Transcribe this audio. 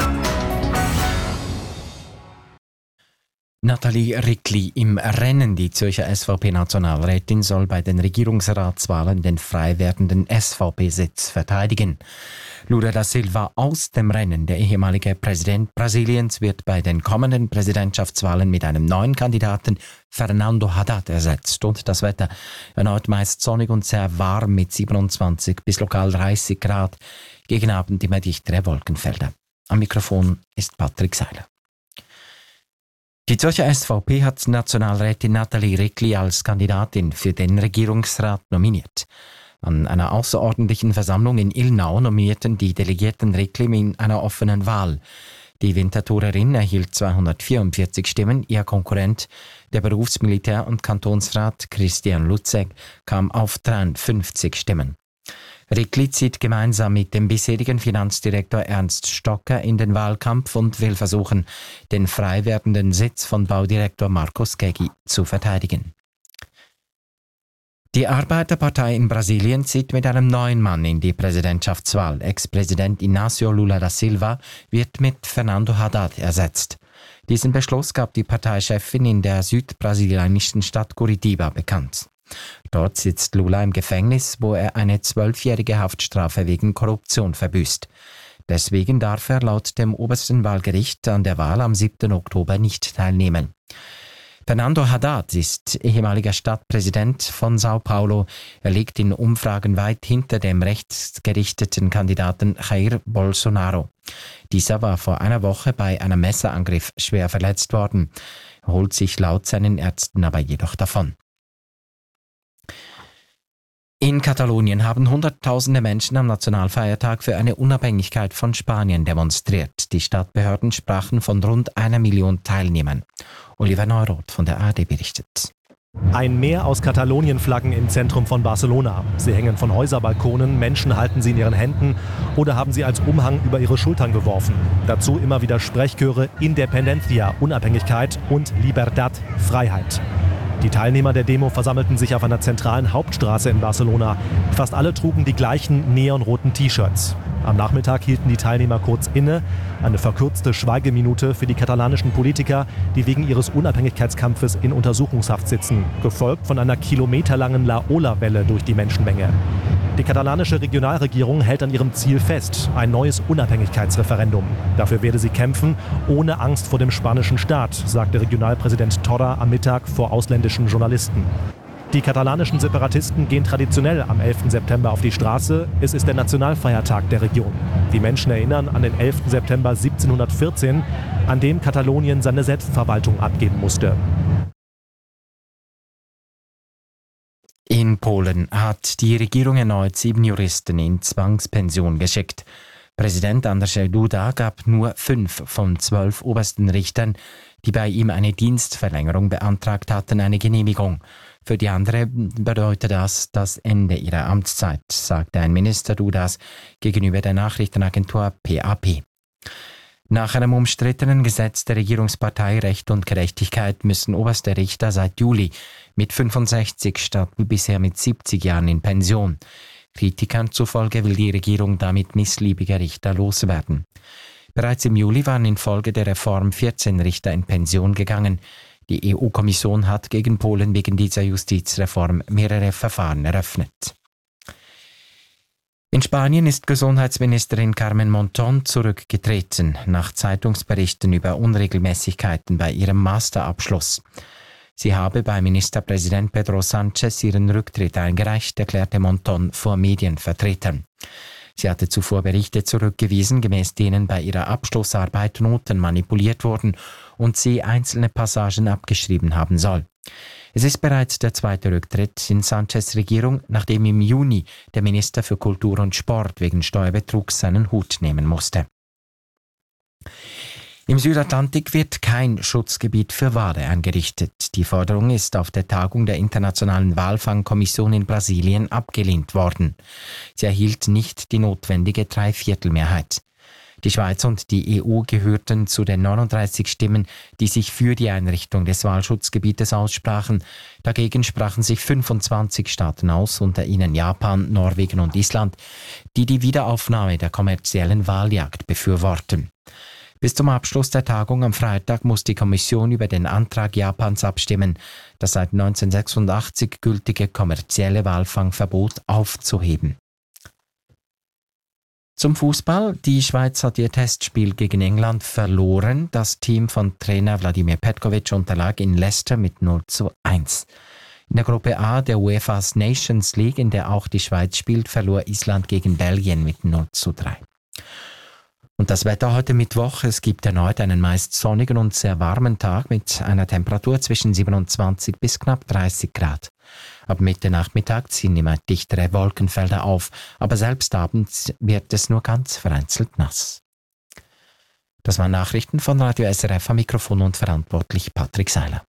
Nathalie Rickli im Rennen. Die Zürcher SVP-Nationalrätin soll bei den Regierungsratswahlen den frei werdenden SVP-Sitz verteidigen. Lula da Silva aus dem Rennen. Der ehemalige Präsident Brasiliens wird bei den kommenden Präsidentschaftswahlen mit einem neuen Kandidaten, Fernando Haddad, ersetzt. Und das Wetter erneut meist sonnig und sehr warm mit 27 bis lokal 30 Grad. Gegen Abend immer dichtere Wolkenfelder. Am Mikrofon ist Patrick Seiler. Die Zürcher SVP hat Nationalrätin Nathalie Rickli als Kandidatin für den Regierungsrat nominiert. An einer außerordentlichen Versammlung in Ilmenau nominierten die Delegierten Rickli in einer offenen Wahl. Die Winterthurerin erhielt 244 Stimmen, ihr Konkurrent, der Berufsmilitär- und Kantonsrat Christian Lutzeg, kam auf 53 Stimmen. Rickli zieht gemeinsam mit dem bisherigen Finanzdirektor Ernst Stocker in den Wahlkampf und will versuchen, den frei werdenden Sitz von Baudirektor Marcos Gegi zu verteidigen. Die Arbeiterpartei in Brasilien zieht mit einem neuen Mann in die Präsidentschaftswahl. Ex-Präsident Inácio Lula da Silva wird mit Fernando Haddad ersetzt. Diesen Beschluss gab die Parteichefin in der südbrasilianischen Stadt Curitiba bekannt. Dort sitzt Lula im Gefängnis, wo er eine 12-jährige Haftstrafe wegen Korruption verbüßt. Deswegen darf er laut dem obersten Wahlgericht an der Wahl am 7. Oktober nicht teilnehmen. Fernando Haddad ist ehemaliger Stadtpräsident von Sao Paulo. Er liegt in Umfragen weit hinter dem rechtsgerichteten Kandidaten Jair Bolsonaro. Dieser war vor einer Woche bei einem Messerangriff schwer verletzt worden. Er holt sich laut seinen Ärzten aber jedoch davon. In Katalonien haben Hunderttausende Menschen am Nationalfeiertag für eine Unabhängigkeit von Spanien demonstriert. Die Stadtbehörden sprachen von rund 1 Million Teilnehmern. Oliver Neuroth von der ARD berichtet. Ein Meer aus Katalonien-Flaggen im Zentrum von Barcelona. Sie hängen von Häuserbalkonen, Menschen halten sie in ihren Händen oder haben sie als Umhang über ihre Schultern geworfen. Dazu immer wieder Sprechchöre Independencia, Unabhängigkeit und Libertad, Freiheit. Die Teilnehmer der Demo versammelten sich auf einer zentralen Hauptstraße in Barcelona. Fast alle trugen die gleichen neonroten T-Shirts. Am Nachmittag hielten die Teilnehmer kurz inne, eine verkürzte Schweigeminute für die katalanischen Politiker, die wegen ihres Unabhängigkeitskampfes in Untersuchungshaft sitzen, gefolgt von einer kilometerlangen Laola-Welle durch die Menschenmenge. Die katalanische Regionalregierung hält an ihrem Ziel fest, ein neues Unabhängigkeitsreferendum. Dafür werde sie kämpfen, ohne Angst vor dem spanischen Staat, sagte Regionalpräsident Torra am Mittag vor ausländischen Journalisten. Die katalanischen Separatisten gehen traditionell am 11. September auf die Straße. Es ist der Nationalfeiertag der Region. Die Menschen erinnern an den 11. September 1714, an dem Katalonien seine Selbstverwaltung abgeben musste. In Polen hat die Regierung erneut 7 Juristen in Zwangspension geschickt. Präsident Andrzej Duda gab nur 5 von 12 obersten Richtern, die bei ihm eine Dienstverlängerung beantragt hatten, eine Genehmigung. Für die andere bedeutet das Ende ihrer Amtszeit, sagte ein Minister Dudas gegenüber der Nachrichtenagentur PAP. Nach einem umstrittenen Gesetz der Regierungspartei Recht und Gerechtigkeit müssen oberste Richter seit Juli mit 65 statt wie bisher mit 70 Jahren in Pension. Kritikern zufolge will die Regierung damit missliebige Richter loswerden. Bereits im Juli waren infolge der Reform 14 Richter in Pension gegangen. Die EU-Kommission hat gegen Polen wegen dieser Justizreform mehrere Verfahren eröffnet. In Spanien ist Gesundheitsministerin Carmen Monton zurückgetreten, nach Zeitungsberichten über Unregelmäßigkeiten bei ihrem Masterabschluss. Sie habe bei Ministerpräsident Pedro Sánchez ihren Rücktritt eingereicht, erklärte Monton vor Medienvertretern. Sie hatte zuvor Berichte zurückgewiesen, gemäß denen bei ihrer Abschlussarbeit Noten manipuliert wurden und sie einzelne Passagen abgeschrieben haben soll. Es ist bereits der zweite Rücktritt in Sánchez Regierung, nachdem im Juni der Minister für Kultur und Sport wegen Steuerbetrugs seinen Hut nehmen musste. Im Südatlantik wird kein Schutzgebiet für Wale eingerichtet. Die Forderung ist auf der Tagung der Internationalen Walfangkommission in Brasilien abgelehnt worden. Sie erhielt nicht die notwendige 3/4-Mehrheit. Die Schweiz und die EU gehörten zu den 39 Stimmen, die sich für die Einrichtung des Walschutzgebietes aussprachen. Dagegen sprachen sich 25 Staaten aus, unter ihnen Japan, Norwegen und Island, die die Wiederaufnahme der kommerziellen Waljagd befürworten. Bis zum Abschluss der Tagung am Freitag muss die Kommission über den Antrag Japans abstimmen, das seit 1986 gültige kommerzielle Walfangverbot aufzuheben. Zum Fußball. Die Schweiz hat ihr Testspiel gegen England verloren. Das Team von Trainer Wladimir Petkovic unterlag in Leicester mit 0:1. In der Gruppe A der UEFA's Nations League, in der auch die Schweiz spielt, verlor Island gegen Belgien mit 0:3. Und das Wetter heute Mittwoch. Es gibt erneut einen meist sonnigen und sehr warmen Tag mit einer Temperatur zwischen 27 bis knapp 30 Grad. Ab Mitte Nachmittag ziehen immer dichtere Wolkenfelder auf, aber selbst abends wird es nur ganz vereinzelt nass. Das waren Nachrichten von Radio SRF, am Mikrofon und verantwortlich Patrick Seiler.